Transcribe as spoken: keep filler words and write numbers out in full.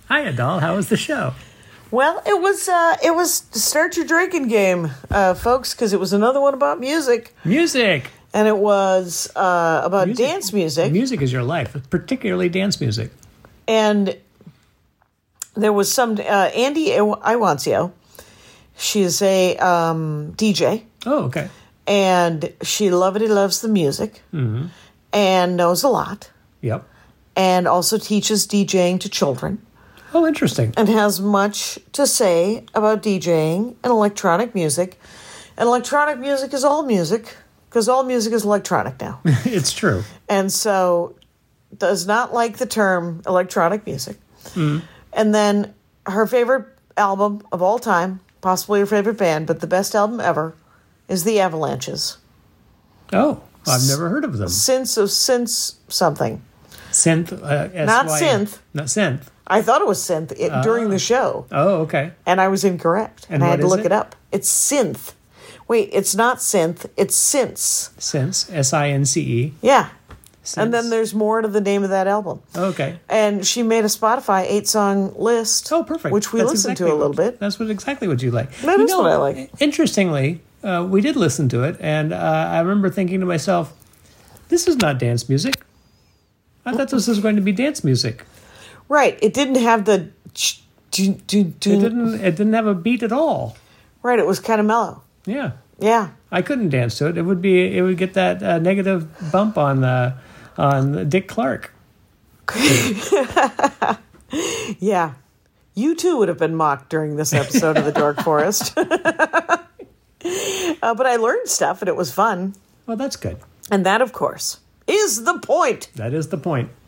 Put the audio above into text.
Hiya, doll. How was the show? Well, it was uh, it was start your drinking game, uh, folks, because it was another one about music, Music. and it was uh, about Music. dance music, Music is your life, particularly dance music. and there was some uh, Andy Iwancio. She is a um, D J, Oh, okay. and she lovely loves the music, Mm-hmm. and knows a lot, Yep. and also teaches DJing to children. Oh, interesting. And has much to say about DJing and electronic music. And electronic music is all music, because all music is electronic now. It's true. And so does not like the term electronic music. Mm. And then her favorite album of all time, possibly her favorite band, but the best album ever, is The Avalanches. Oh, I've never heard of them. Since of since something. Synth. Uh, S Y Not synth. Not synth. I thought it was synth it, during the show. Oh, okay. And I was incorrect. And, And I had what to is look it? it up. It's synth. Wait, it's not synth. It's synths. Synth. S I N C E. Yeah. Synths. And then there's more to the name of that album. Okay. And she made a Spotify eight-song list. Oh, perfect. Which we That's listened exactly to a little what- bit. That's what exactly what you like. That you is what I like. Interestingly, uh, we did listen to it, and uh, I remember thinking to myself, "This is not dance music. I thought this was going to be dance music. Right. It didn't have the... ch- do, do, do. It didn't. It didn't have a beat at all. Right. It was kind of mellow. Yeah, Yeah. I couldn't dance to it. It would be. It would get that uh, negative bump on uh, on Dick Clark. Yeah. You too would have been mocked during this episode of The Dark Forest. uh, but I learned stuff, and it was fun. Well, that's good. And that, of course, is the point. That is the point.